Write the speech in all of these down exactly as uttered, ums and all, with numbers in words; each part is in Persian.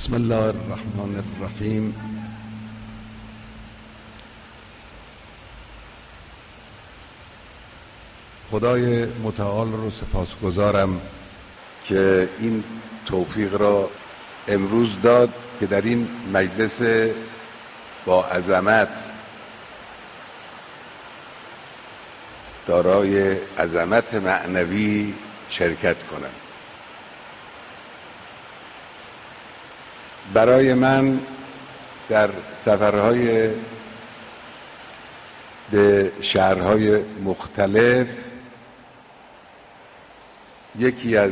بسم الله الرحمن الرحیم. خدای متعال رو سپاسگزارم که این توفیق را امروز داد که در این مجلس با عظمت، دارای عظمت معنوی شرکت کنم. برای من در سفرهای به شهرهای مختلف یکی از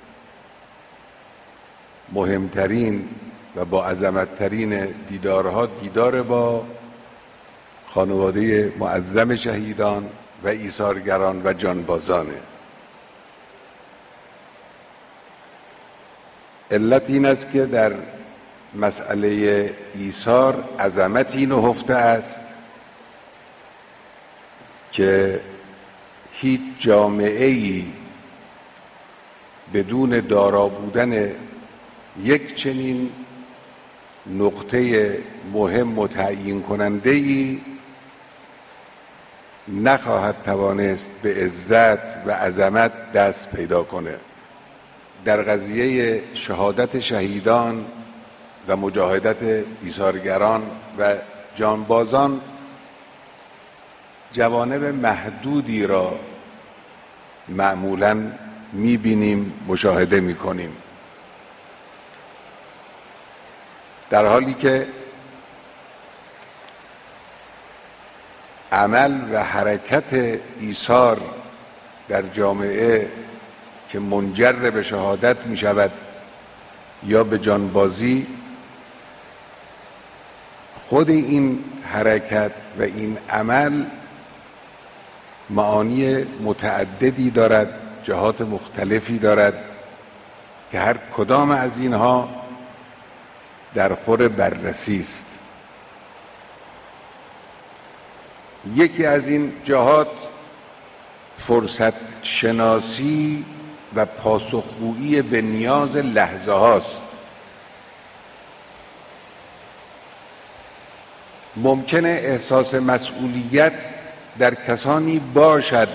مهمترین و با عظمتترین دیدارها دیدار با خانواده معظم شهیدان و ایثارگران و جانبازانه. علت این است که در مسئله ایثار عظمتی نهفته است که هیچ جامعه‌ای بدون دارا بودن یک چنین نقطه مهم و تعیین کننده‌ای نخواهد توانست به عزت و عظمت دست پیدا کنه. در قضیه شهادت شهیدان و مجاهدت ایثارگران و جانبازان جوانب محدودی را معمولاً میبینیم، مشاهده میکنیم، در حالی که عمل و حرکت ایثار در جامعه که منجر به شهادت می شود یا به جانبازی، خود این حرکت و این عمل معانی متعددی دارد، جهات مختلفی دارد که هر کدام از اینها در خور بررسی است. یکی از این جهات فرصت شناسی و پاسخگویی به نیاز لحظه هاست. ممکنه احساس مسئولیت در کسانی باشد،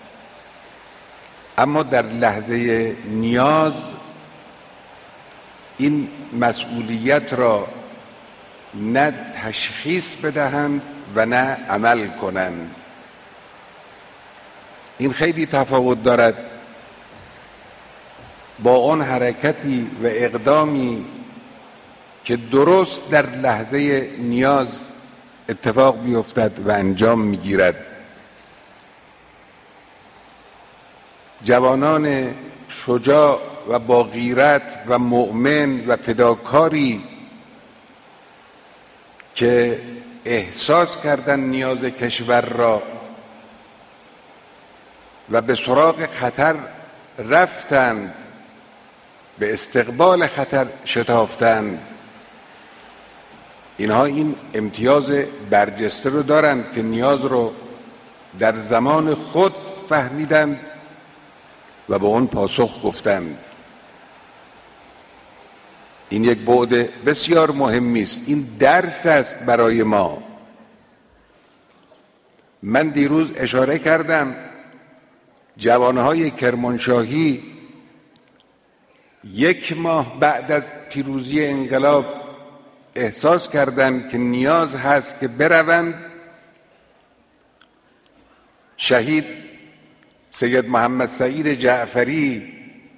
اما در لحظه نیاز این مسئولیت را نه تشخیص بدهند و نه عمل کنند. این خیلی تفاوت دارد با اون حرکتی و اقدامی که درست در لحظه نیاز اتفاق می‌افتد و انجام می‌گیرد. جوانان شجاع و با غیرت و مؤمن و فداکاری که احساس کردن نیاز کشور را و به سراغ خطر رفتند، به استقبال خطر شتافتند، اینها این امتیاز برجسته رو دارند که نیاز رو در زمان خود فهمیدند و به اون پاسخ گفتند. این یک بعد بسیار مهمی است. این درس است برای ما. من دیروز اشاره کردم جوانهای کرمانشاهی یک ماه بعد از پیروزی انقلاب احساس کردند که نیاز هست که بروند شهید سید محمد سعید جعفری،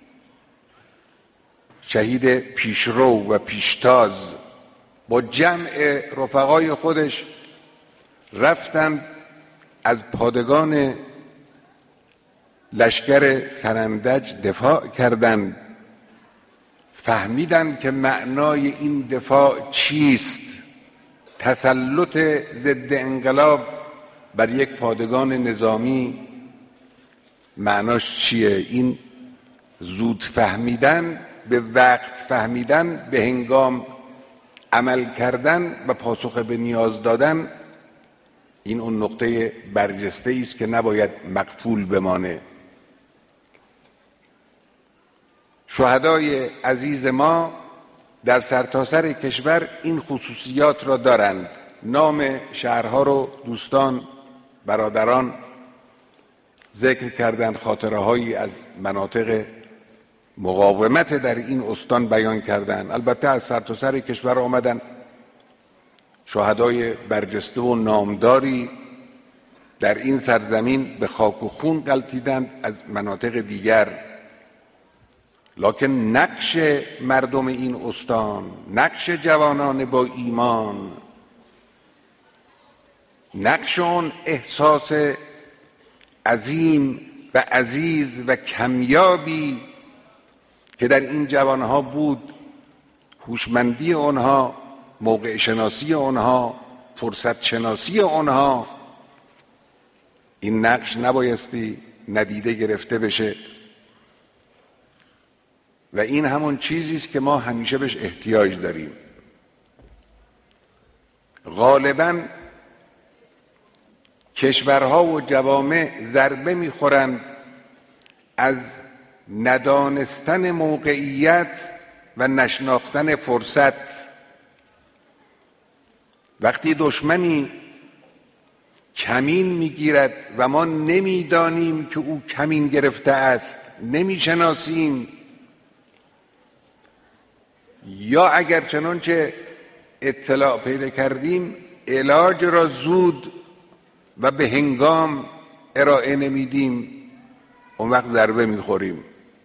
شهید پیشرو و پیشتاز، با جمع رفقای خودش رفتند از پادگان لشکر سرندج دفاع کردند. فهمیدند که معنای این دفاع چیست، تسلط ضد انقلاب بر یک پادگان نظامی معناش چیه. این زود فهمیدن، به وقت فهمیدن، به هنگام عمل کردن و پاسخ به نیاز دادن، این اون نقطه برجسته است که نباید مغفول بمانه. شهدای عزیز ما در سرتاسر کشور این خصوصیات را دارند. نام شهرها رو دوستان برادران ذکر کردند، خاطره هایی از مناطق مقاومت در این استان بیان کردند. البته از سرتاسر کشور آمدن شهدای برجسته و نامداری در این سرزمین به خاک و خون غلتیدند از مناطق دیگر، لکن نقش مردم این استان، نقش جوانان با ایمان، نقش اون احساس عظیم و عزیز و کمیابی که در این جوانها بود، هوشمندی آنها، موقع شناسی آنها، فرصت شناسی آنها، این نقش نبایستی ندیده گرفته بشه و این همون چیزی است که ما همیشه بهش احتیاج داریم. غالباً کشورها و جوامع ضربه میخورند از ندانستن موقعیت و نشناختن فرصت. وقتی دشمنی کمین میگیرد و ما نمیدانیم که او کمین گرفته است، نمیشناسیم، یا اگر چنانچه اطلاع پیدا کردیم علاج را زود و به هنگام ارائه نمیدیم، اون وقت ضربه میخوریم.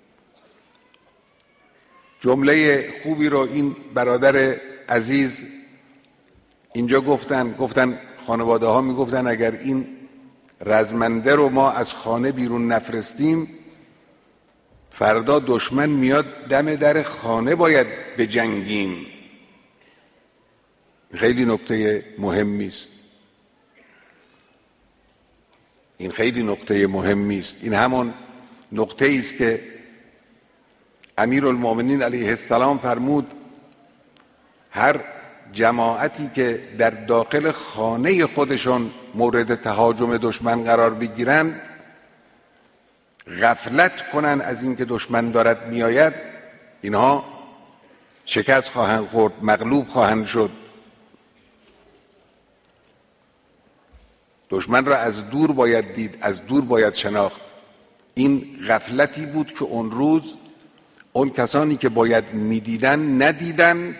جمله خوبی رو این برادر عزیز اینجا گفتن گفتن خانواده ها میگفتن اگر این رزمنده رو ما از خانه بیرون نفرستیم، فردا دشمن میاد دم در خانه باید بجنگیم. خیلی نکته مهمی است. این خیلی نکته مهمی است. این همون نکته است که امیرالمومنین علیه السلام فرمود هر جماعتی که در داخل خانه خودشون مورد تهاجم دشمن قرار بگیرند، غفلت کنن از اینکه دشمن دارد میآید، اینها شکست خواهند خورد، مغلوب خواهند شد. دشمن را از دور باید دید، از دور باید شناخت. این غفلتی بود که اون روز اون کسانی که باید میدیدن ندیدن.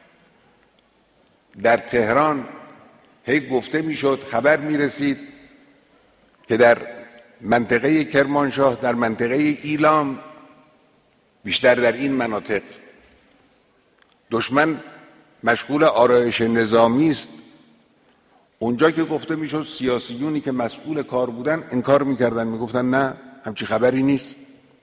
در تهران هی گفته میشد، خبر میرسید که در منطقه کرمانشاه، در منطقه ایلام، بیشتر در این مناطق دشمن مشغول آرایش نظامی است. اونجا که گفته میشد سیاسیونی که مسئول کار بودن انکار میکردن، میگفتن نه همچی خبری نیست،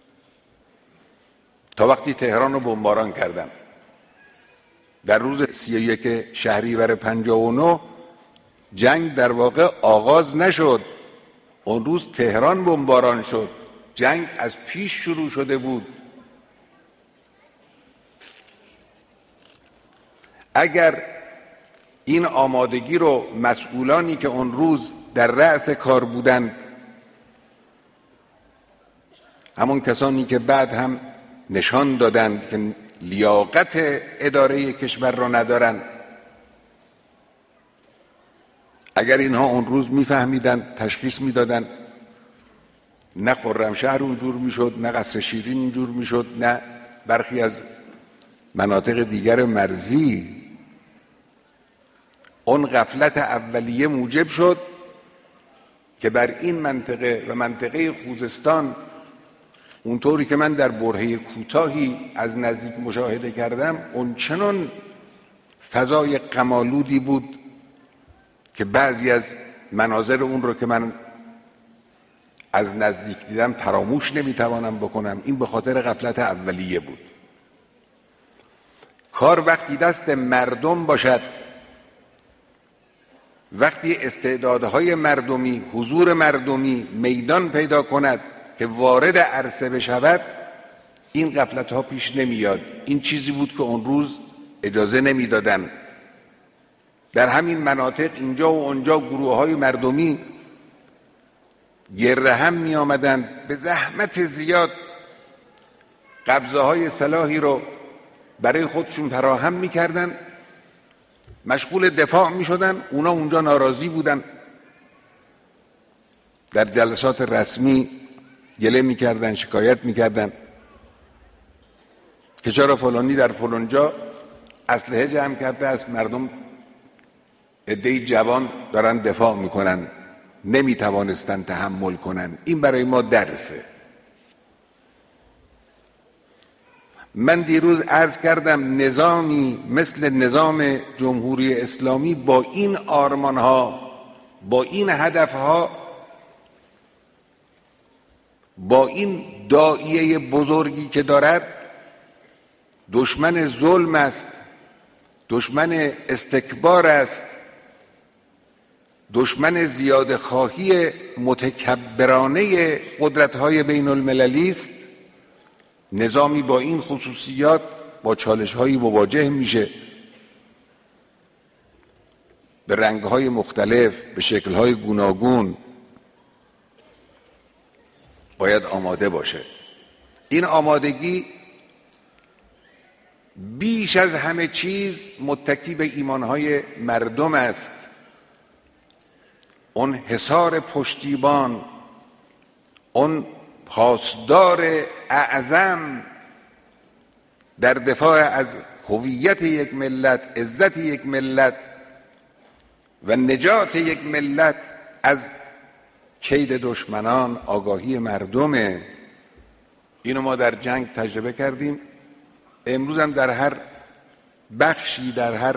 تا وقتی تهران رو بمباران کردن. در روز سی و یک شهریور پنجاه و نه جنگ در واقع آغاز نشد، اون روز تهران بمباران شد. جنگ از پیش شروع شده بود. اگر این آمادگی رو مسئولانی که اون روز در رأس کار بودند، همون کسانی که بعد هم نشان دادند که لیاقت اداره کشور را ندارند، اگر اینها اون روز میفهمیدند، تشخیص میدادند، نه خرمشهر اونجور میشد، نه قصر شیرین اینجور میشد، نه برخی از مناطق دیگر مرزی. اون غفلت اولیه موجب شد که بر این منطقه و منطقه خوزستان، اونطوری که من در برهه کوتاهی از نزدیک مشاهده کردم، اون چنان فضای غم‌آلودی بود که بعضی از مناظر اون رو که من از نزدیک دیدم فراموش نمیتوانم بکنم. این به خاطر غفلت اولیه بود. کار وقتی دست مردم باشد، وقتی استعدادهای مردمی، حضور مردمی میدان پیدا کند که وارد عرصه بشود، این غفلت ها پیش نمیاد. این چیزی بود که اون روز اجازه نمیدادن. در همین مناطق اینجا و اونجا گروه های مردمی گره هم می آمدند، به زحمت زیاد قبضه های سلاحی رو برای خودشون فراهم میکردن، مشغول دفاع میشدن. اونا اونجا ناراضی بودن، در جلسات رسمی گله میکردن، شکایت میکردن که چرا فلانی در فلانجا اسلحه جمع کرده است، مردم عده‌ای جوان دارن دفاع میکنن، نمیتوانستن تحمل کنن. این برای ما درسه. من دیروز عرض کردم نظامی مثل نظام جمهوری اسلامی با این آرمانها، با این هدفها، با این داعیه بزرگی که دارد، دشمن ظلم است، دشمن استکبار است، دشمن زیاده خواهی متکبرانه قدرت‌های بین المللی است. نظامی با این خصوصیات با چالش‌هایی مواجه میشه، به رنگ‌های مختلف، به شکل‌های گوناگون باید آماده باشه. این آمادگی بیش از همه چیز متکی به ایمانهای مردم است. اون حصار پشتیبان، اون پاسدار اعظم در دفاع از هویت یک ملت، عزت یک ملت و نجات یک ملت از کید دشمنان، آگاهی مردمه. اینو ما در جنگ تجربه کردیم، امروز هم در هر بخشی، در هر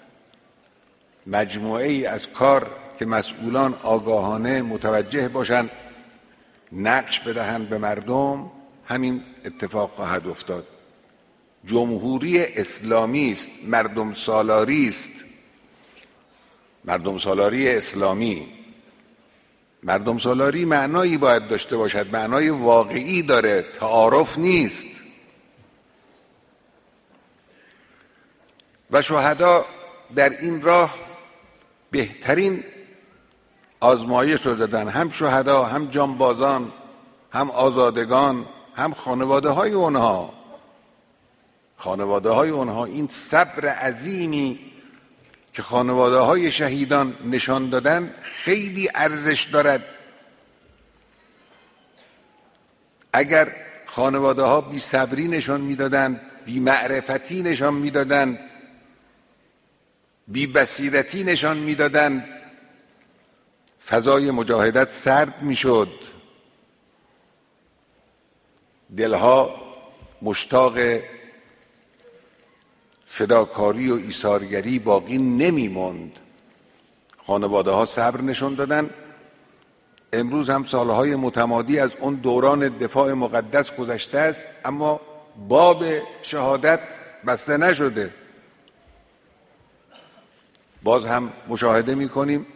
مجموعه ای از کار که مسئولان آگاهانه متوجه باشند، نقش بدهند به مردم، همین اتفاق خواهد افتاد. جمهوری اسلامی است، مردم سالاری است، مردم سالاری اسلامی. مردم سالاری معنایی باید داشته باشد، معنای واقعی داره، تعارف نیست. و شهدا در این راه بهترین آزمایش رو دادن، هم شهدا، هم جانبازان، هم آزادگان، هم خانواده های اونها. خانواده های اونها این صبر عظیمی که خانواده های شهیدان نشان دادن خیلی ارزش دارد. اگر خانواده ها بی صبری نشان میدادند، بی معرفتی نشان میدادند، بی بصیرتی نشان میدادند، فضای مجاهدت سرد میشد، دلها مشتاق فداکاری و ایثارگری باقی نمیماند. خانواده ها صبر نشان دادن. امروز هم سالهای متمادی از اون دوران دفاع مقدس گذشته است، اما باب شهادت بسته نشده. باز هم مشاهده میکنیم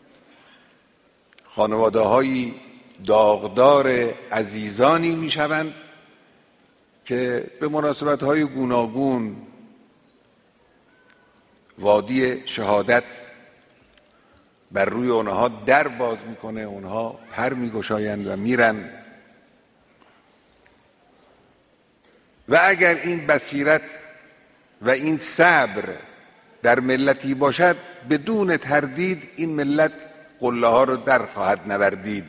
خانواده های داغدار عزیزانی میشوند که به مناسبت های گوناگون وادی شهادت بر روی اونها در باز میکنه، اونها پر میگشایند و میرن. و اگر این بصیرت و این صبر در ملتی باشد، بدون تردید این ملت قله ها رو در خواهد نوردید.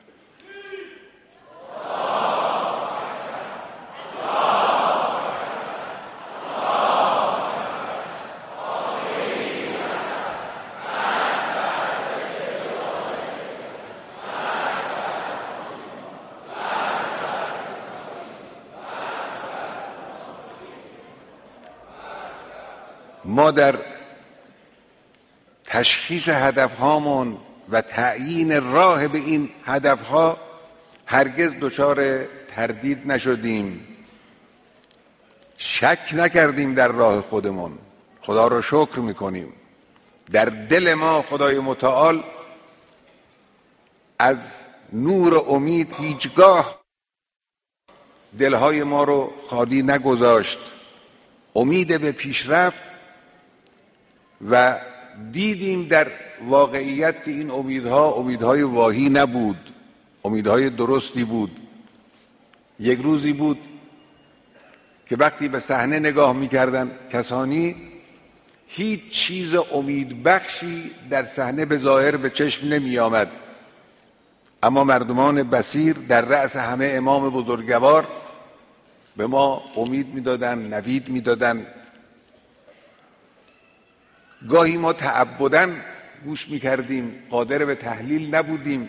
ما در تشخیص هدفهامون و تعیین راه به این هدفها هرگز دچار تردید نشدیم، شک نکردیم در راه خودمون. خدا رو شکر میکنیم. در دل ما خدای متعال از نور امید هیچگاه دلهای ما رو خالی نگذاشت. امید به پیشرفت و دیدیم در واقعیت که این امیدها امیدهای واهی نبود، امیدهای درستی بود. یک روزی بود که وقتی به صحنه نگاه میکردن کسانی، هیچ چیز امیدبخشی در صحنه به ظاهر به چشم نمی آمد، اما مردمان بصیر در رأس همه امام بزرگوار به ما امید میدادن، نوید میدادن. گاهی ما تعبداً گوش میکردیم، قادر به تحلیل نبودیم،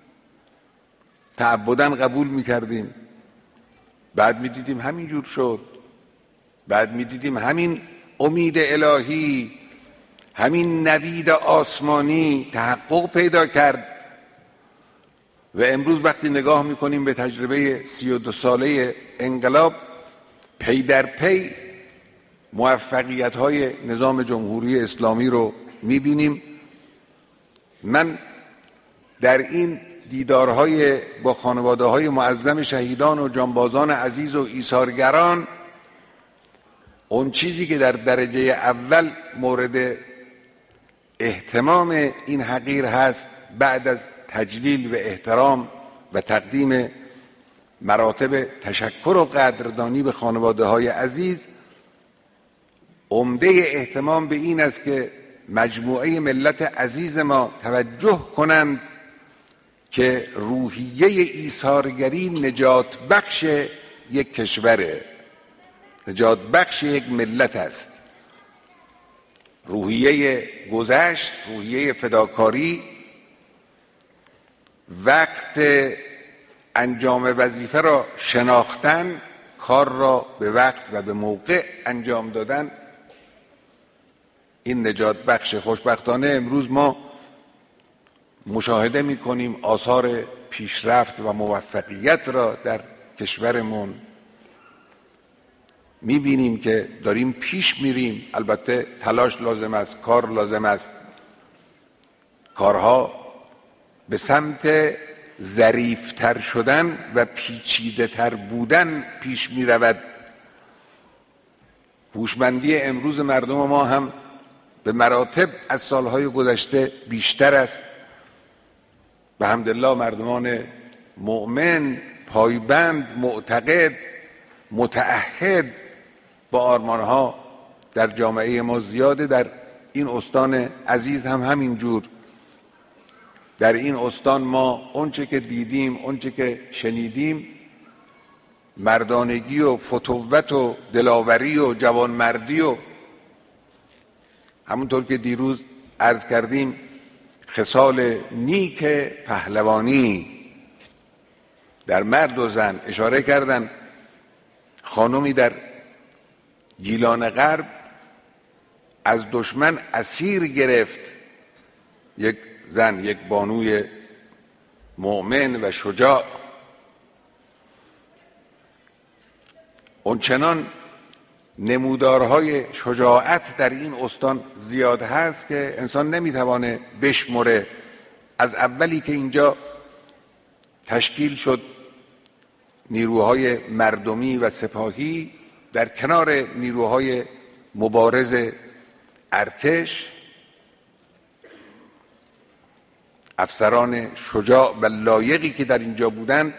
تعبداً قبول میکردیم، بعد میدیدیم همینجور شد، بعد میدیدیم همین امید الهی، همین نوید آسمانی تحقق پیدا کرد. و امروز وقتی نگاه میکنیم به تجربه سی و دو ساله انقلاب، پی در پی موفقیت های نظام جمهوری اسلامی رو میبینیم. من در این دیدارهای با خانواده های معظم شهیدان و جانبازان عزیز و ایثارگران، اون چیزی که در درجه اول مورد اهتمام این حقیر هست، بعد از تجلیل و احترام و تقدیم مراتب تشکر و قدردانی به خانواده های عزیز، عمده اهتمام به این است که مجموعه ملت عزیز ما توجه کنند که روحیه ایثارگری نجات بخش یک کشوره، نجات بخش یک ملت است. روحیه گذشت، روحیه فداکاری، وقت انجام وظیفه را شناختن، کار را به وقت و به موقع انجام دادن، این نجات بخش. خوشبختانه امروز ما مشاهده می‌کنیم آثار پیشرفت و موفقیت را در کشورمون می‌بینیم که داریم پیش میریم. البته تلاش لازم است، کار لازم است، کارها به سمت ظریف‌تر شدن و پیچیده‌تر بودن پیش می‌رود. هوشمندی امروز مردم ما هم به مراتب از سالهای گذشته بیشتر است. به حمدالله مردمان مؤمن، پایبند، معتقد، متعهد با آرمانها در جامعه ما زیاده. در این استان عزیز هم همین جور. در این استان ما اونچه که دیدیم، اونچه که شنیدیم، مردانگی و فتوت و دلاوری و جوانمردی و همونطور که دیروز عرض کردیم خصال نیک پهلوانی در مرد و زن اشاره کردن. خانمی در گیلان غرب از دشمن اسیر گرفت، یک زن، یک بانوی مؤمن و شجاع. اونچنان نمودارهای شجاعت در این استان زیاد هست که انسان نمیتوانه بشمره. از اولی که اینجا تشکیل شد نیروهای مردمی و سپاهی در کنار نیروهای مبارز ارتش، افسران شجاع و لایقی که در اینجا بودند،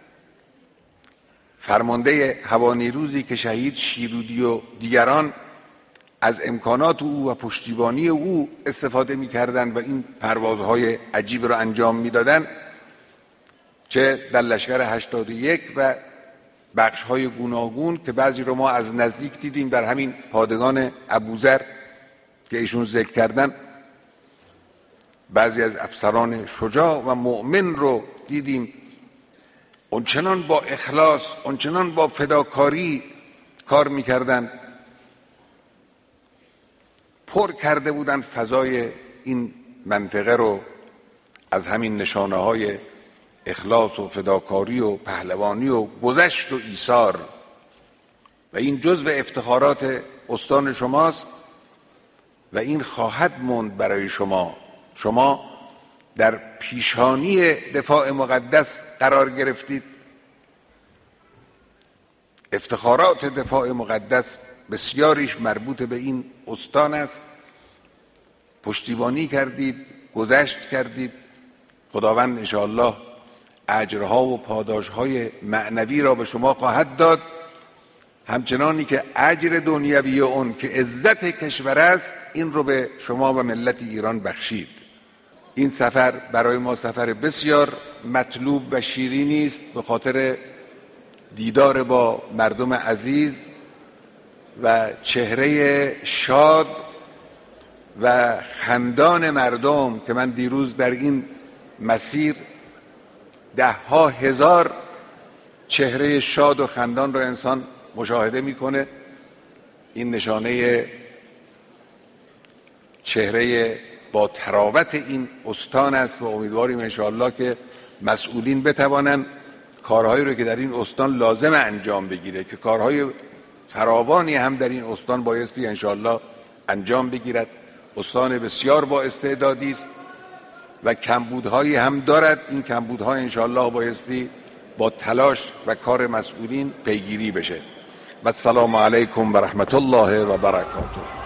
فرمانده هوانیروزی که شهید شیرودی و دیگران از امکانات او و پشتیبانی او استفاده می‌کردند و این پروازهای عجیب را انجام می‌دادند، چه در لشکر هشتاد و یک و بخش‌های گوناگون که بعضی رو ما از نزدیک دیدیم در همین پادگان ابوذر که ایشون ذکر کردن. بعضی از افسران شجاع و مؤمن رو دیدیم اونچنان با اخلاص، اونچنان با فداکاری کار میکردن، پر کرده بودن فضای این منطقه رو از همین نشانه های اخلاص و فداکاری و پهلوانی و گذشت و ایثار. و این جزو افتخارات استان شماست و این خواهد موند برای شما. شما در پیشانی دفاع مقدس قرار گرفتید. افتخارات دفاع مقدس بسیاریش مربوط به این استان است. پشتیبانی کردید، گذشت کردید. خداوند انشاءالله اجرها و پاداشهای معنوی را به شما خواهد داد همچنانی که اجر دنیوی اون که عزت کشور است این رو به شما و ملت ایران بخشید. این سفر برای ما سفر بسیار مطلوب و شیرینی است به خاطر دیدار با مردم عزیز و چهره شاد و خندان مردم که من دیروز در این مسیر ده ها هزار چهره شاد و خندان را انسان مشاهده میکنه. این نشانه چهره با تراوت این استان است و امیدواریم انشاءالله که مسئولین بتوانند کارهایی رو که در این استان لازم انجام بگیره که کارهای فراوانی هم در این استان بایستی انشاءالله انجام بگیرد. استان بسیار با استعدادی است و کمبودهایی هم دارد. این کمبودها انشاءالله بایستی با تلاش و کار مسئولین پیگیری بشه. و السلام علیکم و رحمت الله و برکاته.